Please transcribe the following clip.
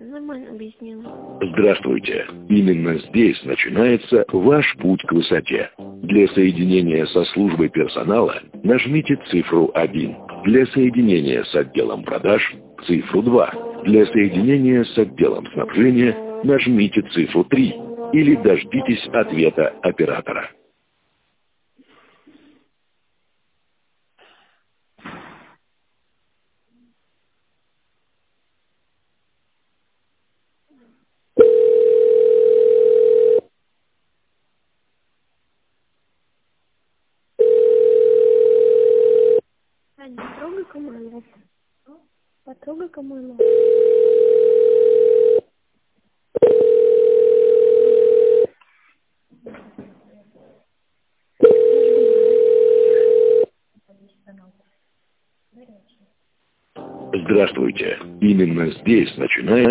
Нормально объяснила. Здравствуйте. Именно здесь начинается ваш путь к высоте. Для соединения со службой персонала нажмите цифру 1. Для соединения с отделом продаж – цифру 2. Для соединения с отделом снабжения нажмите цифру 3. Или дождитесь ответа оператора. Ань, потрогай-ка мой лоб. Потрогай-ка мой лоб. Здравствуйте. Именно здесь начинается